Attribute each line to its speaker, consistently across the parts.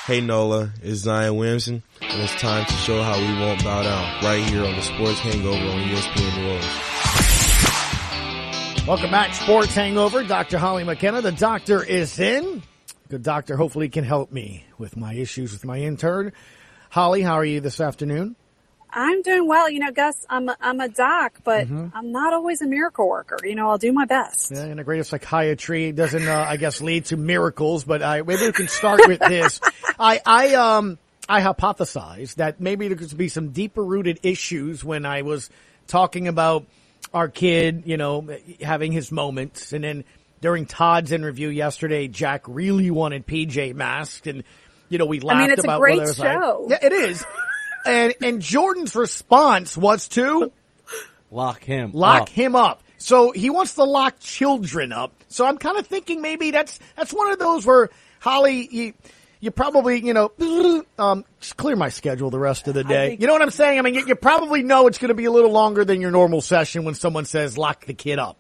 Speaker 1: Hey Nola, it's Zion Williamson, and it's time to show how we won't bow down, right here on the Sports Hangover on ESPN New Orleans.
Speaker 2: Welcome back, Sports Hangover. Dr. Holly McKenna, the doctor is in. Good doctor hopefully can help me with my issues with my intern. Holly, how are you this afternoon?
Speaker 3: I'm doing well. You know, Gus, I'm a doc, but I'm not always a miracle worker. You know, I'll do my best.
Speaker 2: Yeah, integrative psychiatry doesn't, I guess, lead to miracles, but maybe we can start with this. I hypothesized that maybe there could be some deeper rooted issues when I was talking about our kid, you know, having his moments. And then during Todd's interview yesterday, Jack really wanted PJ masked, and, you know, we laughed about.
Speaker 3: I mean, it's a great show.
Speaker 2: Yeah, it is. And Jordan's response was to
Speaker 4: lock him
Speaker 2: up. So he wants to lock children up. So I'm kind of thinking maybe that's one of those where, Holly, you probably, you know, just clear my schedule the rest of the day. You know what I'm saying? I mean, you probably know it's going to be a little longer than your normal session when someone says lock the kid up.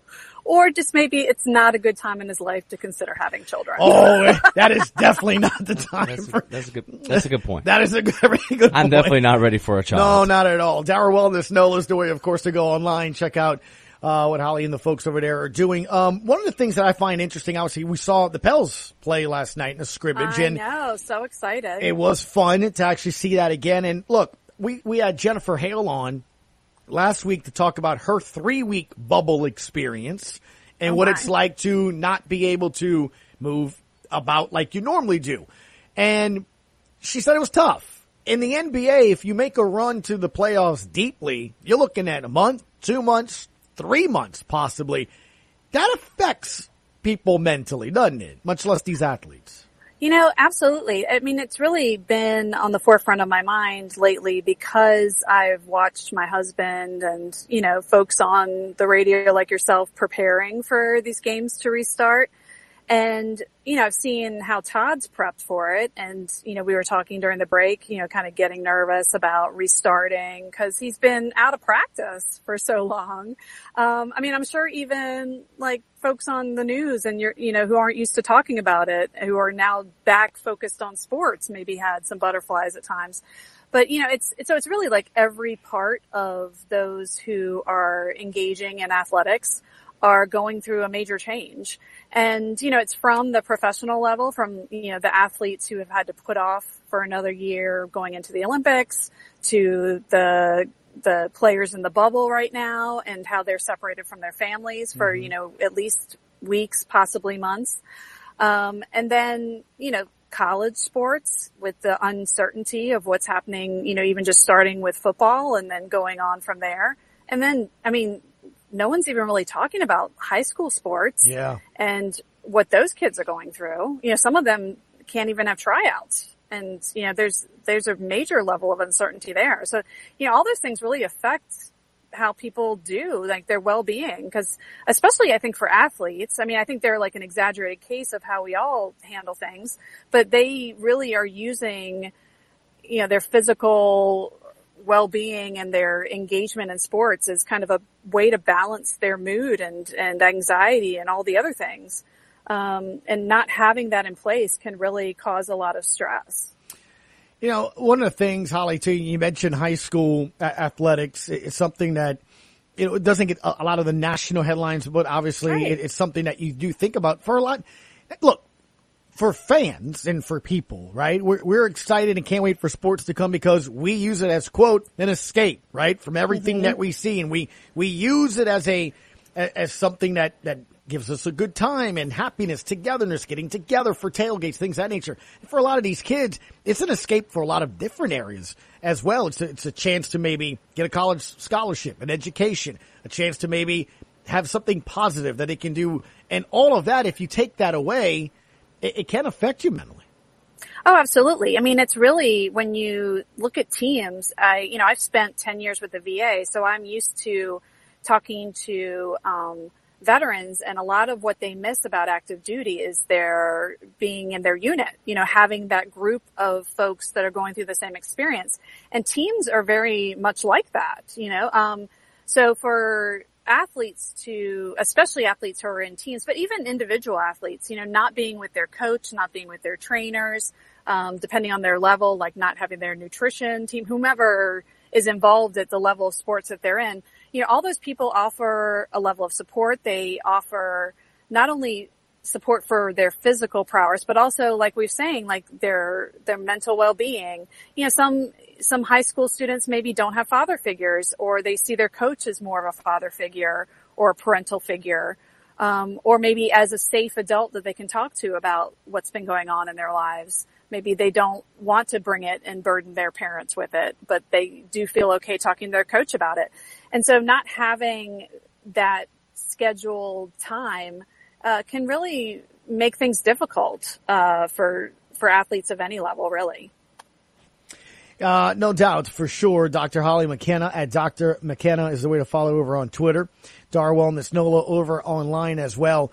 Speaker 3: Or just maybe it's not a good time in his life to consider having children.
Speaker 2: Oh, that is definitely not the time.
Speaker 4: That's a good point.
Speaker 2: That is a very good point.
Speaker 4: I'm definitely not ready for a child.
Speaker 2: No, not at all. Dower Wellness, Nola's the way, of course, to go online. Check out what Holly and the folks over there are doing. One of the things that I find interesting, obviously, we saw the Pels play last night in a scrimmage.
Speaker 3: I know, so excited.
Speaker 2: It was fun to actually see that again. And look, we had Jennifer Hale on last week to talk about her 3-week bubble experience and what it's like to not be able to move about like you normally do. And she said it was tough. In the NBA, if you make a run to the playoffs deeply, you're looking at a month, 2 months, 3 months possibly. That affects people mentally, doesn't it? Much less these athletes.
Speaker 3: You know, absolutely. I mean, it's really been on the forefront of my mind lately because I've watched my husband and, you know, folks on the radio like yourself preparing for these games to restart. And, you know, I've seen how Todd's prepped for it. And, you know, we were talking during the break, you know, kind of getting nervous about restarting because he's been out of practice for so long. I mean, I'm sure even like folks on the news and you know, who aren't used to talking about it, who are now back focused on sports, maybe had some butterflies at times. But, you know, it's really like every part of those who are engaging in athletics are going through a major change. And, you know, it's from the professional level, from, you know, the athletes who have had to put off for another year going into the Olympics to the players in the bubble right now and how they're separated from their families for, you know, at least weeks, possibly months. And then, you know, college sports with the uncertainty of what's happening, you know, even just starting with football and then going on from there. And then, I mean, no one's even really talking about high school sports and what those kids are going through. You know, some of them can't even have tryouts. And, you know, there's a major level of uncertainty there. So, you know, all those things really affect how people do, like their well-being. Because especially, I think, for athletes, I mean, I think they're like an exaggerated case of how we all handle things. But they really are using, you know, their physical well-being and their engagement in sports is kind of a way to balance their mood and anxiety and all the other things. And not having that in place can really cause a lot of stress.
Speaker 2: You know, one of the things, Holly, too, you mentioned high school athletics. It's something that, you know, it doesn't get a lot of the national headlines, but obviously it's something that you do think about for a lot. Look, for fans and for people, right? We're excited and can't wait for sports to come because we use it as, quote, an escape, right? From everything that we see. And we use it as something that gives us a good time and happiness, togetherness, getting together for tailgates, things of that nature. And for a lot of these kids, it's an escape for a lot of different areas as well. It's a chance to maybe get a college scholarship, an education, a chance to maybe have something positive that they can do. And all of that, if you take that away, it can affect you mentally.
Speaker 3: Oh, absolutely. I mean, it's really, when you look at teams, I've spent 10 years with the VA, so I'm used to talking to, veterans, and a lot of what they miss about active duty is their being in their unit, you know, having that group of folks that are going through the same experience. And teams are very much like that, you know. So for athletes especially athletes who are in teams, but even individual athletes, not being with their coach, not being with their trainers, depending on their level, like not having their nutrition team, whomever is involved at the level of sports that they're in, all those people offer a level of support. They offer not only support for their physical prowess, but also, like we're saying, like their mental well-being. Some high school students maybe don't have father figures, or they see their coach as more of a father figure or a parental figure, or maybe as a safe adult that they can talk to about what's been going on in their lives. Maybe they don't want to bring it and burden their parents with it, but they do feel okay talking to their coach about it. And so not having that scheduled time can really make things difficult for athletes of any level, really.
Speaker 2: No doubt, for sure. Dr. Holly McKenna at Dr. McKenna is the way to follow over on Twitter. Dar Wellness NOLA over online as well.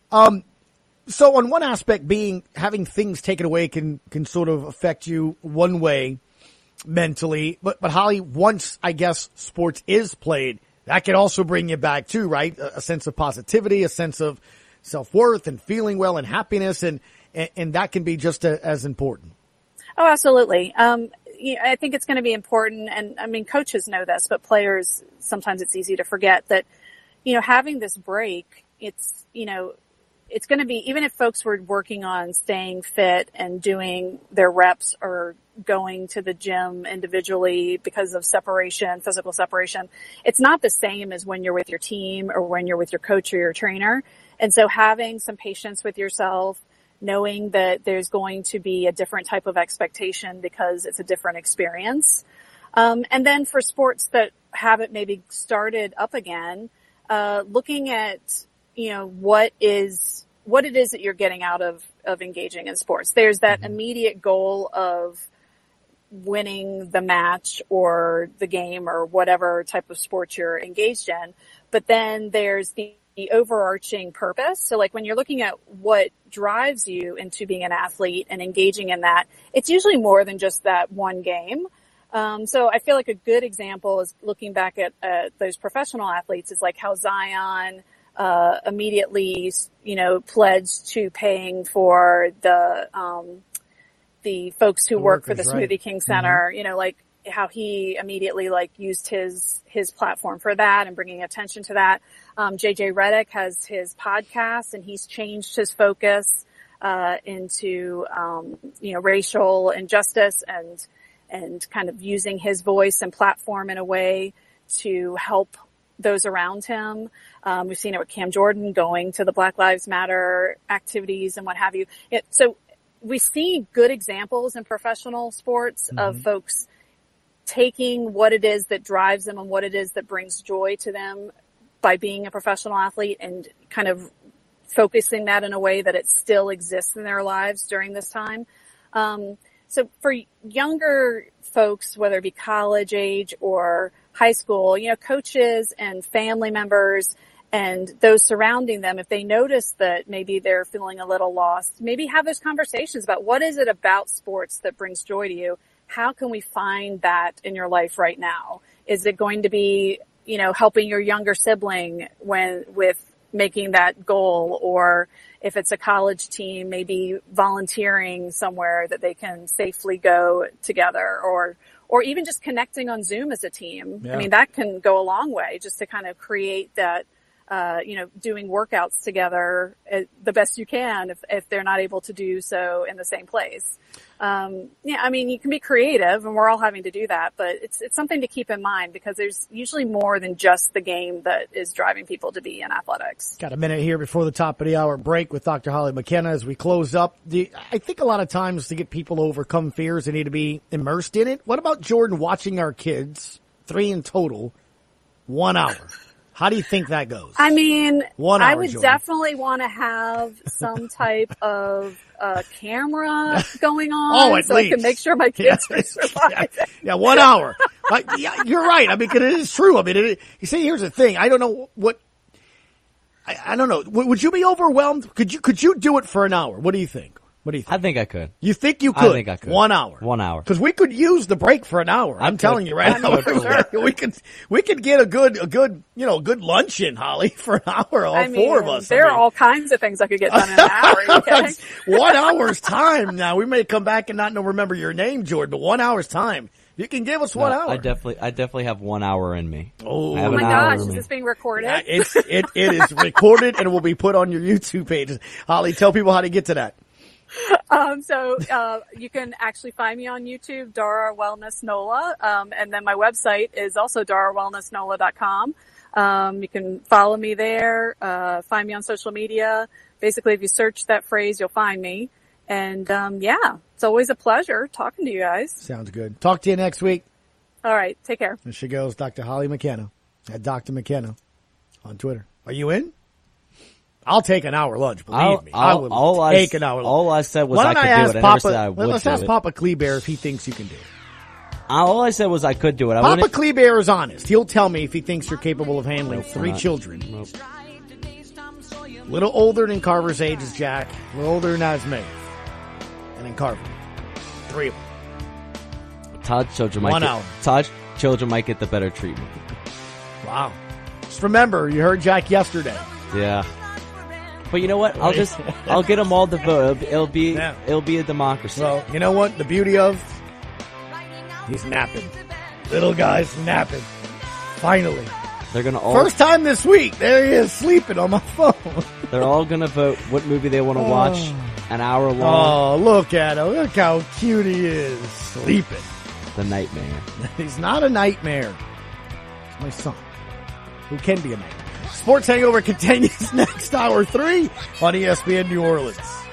Speaker 2: So on one aspect being having things taken away can sort of affect you one way mentally. But Holly, once I guess sports is played, that can also bring you back too, right? A sense of positivity, a sense of self-worth and feeling well and happiness. And that can be just as important.
Speaker 3: Oh, absolutely. I think it's going to be important. And I mean, coaches know this, but players, sometimes it's easy to forget that, having this break, it's going to be, even if folks were working on staying fit and doing their reps or going to the gym individually because of separation, physical separation, it's not the same as when you're with your team or when you're with your coach or your trainer. And so having some patience with yourself, knowing that there's going to be a different type of expectation because it's a different experience. And then for sports that haven't maybe started up again, looking at, what it is that you're getting out of engaging in sports. There's that immediate goal of winning the match or the game or whatever type of sport you're engaged in. But then there's the overarching purpose. So like when you're looking at what drives you into being an athlete and engaging in that, it's usually more than just that one game. So I feel like a good example is looking back at those professional athletes is like how Zion immediately, pledged to paying for the folks who work for the Smoothie King Center, like how he immediately used his platform for that and bringing attention to that. JJ Redick has his podcast and he's changed his focus, into, racial injustice and kind of using his voice and platform in a way to help those around him. We've seen it with Cam Jordan going to the Black Lives Matter activities and what have you. So we see good examples in professional sports of folks taking what it is that drives them and what it is that brings joy to them by being a professional athlete and kind of focusing that in a way that it still exists in their lives during this time. So for younger folks, whether it be college age or high school, coaches and family members and those surrounding them, if they notice that maybe they're feeling a little lost, maybe have those conversations about what is it about sports that brings joy to you? How can we find that in your life right now? Is it going to be, helping your younger sibling with making that goal? Or if it's a college team, maybe volunteering somewhere that they can safely go together or even just connecting on Zoom as a team. Yeah. I mean, that can go a long way just to kind of create that, doing workouts together the best you can if they're not able to do so in the same place. You can be creative and we're all having to do that, but it's something to keep in mind because there's usually more than just the game that is driving people to be in athletics.
Speaker 2: Got a minute here before the top of the hour break with Dr. Holly McKenna as we close up. I think a lot of times to get people to overcome fears, they need to be immersed in it. What about Jordan watching our kids, 3 in total, 1 hour? How do you think that goes?
Speaker 3: I mean,
Speaker 2: 1 hour,
Speaker 3: I would
Speaker 2: Jordan.
Speaker 3: definitely want to have some type of camera going on
Speaker 2: at least.
Speaker 3: I can make sure my kids are surviving.
Speaker 2: Yeah, 1 hour. You're right. I mean, 'cause it is true. I mean, you see, here's the thing. I don't know what. I don't know. Would you be overwhelmed? Could you do it for an hour? What do you think? What do you think?
Speaker 4: I think I could.
Speaker 2: You think you could?
Speaker 4: I think I could.
Speaker 2: 1 hour.
Speaker 4: 1 hour.
Speaker 2: Because we could use the break for an hour. I'm telling you right now. We could get a good lunch in, Holly, for an hour. All four of us.
Speaker 3: There are all kinds of things I could get done in an hour. Are you kidding?
Speaker 2: 1 hour's time. Now we may come back and not remember your name, Jordan, but 1 hour's time. You can give us 1 hour.
Speaker 4: I definitely have 1 hour in me.
Speaker 2: Oh,
Speaker 3: my gosh, is this being recorded?
Speaker 2: It is recorded and will be put on your YouTube page. Holly, tell people how to get to that.
Speaker 3: So you can actually find me on YouTube, Dara Wellness NOLA, and then my website is also darawellnessnola.com. You can follow me there, find me on social media. Basically, if you search that phrase, you'll find me. And it's always a pleasure talking to you guys.
Speaker 2: Sounds good. Talk to you next week.
Speaker 3: All right, take care.
Speaker 2: There she goes, Dr. Holly McKenna at Dr. McKenna on Twitter. Are you in? I'll take an hour lunch, believe me. I will take an hour lunch.
Speaker 4: All I said was
Speaker 2: Why
Speaker 4: I
Speaker 2: don't
Speaker 4: could
Speaker 2: I ask
Speaker 4: do it. I
Speaker 2: Papa,
Speaker 4: never said I would
Speaker 2: let's
Speaker 4: do
Speaker 2: ask
Speaker 4: it.
Speaker 2: Papa Kleber if he thinks you can do it.
Speaker 4: All I said was I could do it.
Speaker 2: Papa Kleber is honest. He'll tell me if he thinks you're capable of handling three
Speaker 4: not.
Speaker 2: children.
Speaker 4: Nope.
Speaker 2: Little older than Carver's age is Jack. A little older than Asmay. And then Carver. 3 of them.
Speaker 4: Todd's children
Speaker 2: 1 hour.
Speaker 4: Todd's children might get the better treatment.
Speaker 2: Wow. Just remember, you heard Jack yesterday.
Speaker 4: Yeah. But you know what? I'll get them all to vote. It'll be a democracy.
Speaker 2: So, you know what? The beauty of, he's napping. Little guy's napping. Finally.
Speaker 4: They're gonna all
Speaker 2: First time this week. There he is, sleeping on my phone.
Speaker 4: They're all gonna vote what movie they want to watch. An hour long.
Speaker 2: Oh, look at him. Look how cute he is. Sleeping.
Speaker 4: The nightmare.
Speaker 2: He's not a nightmare. He's my son, who can be a nightmare. Sports Hangover continues next hour 3 on ESPN New Orleans.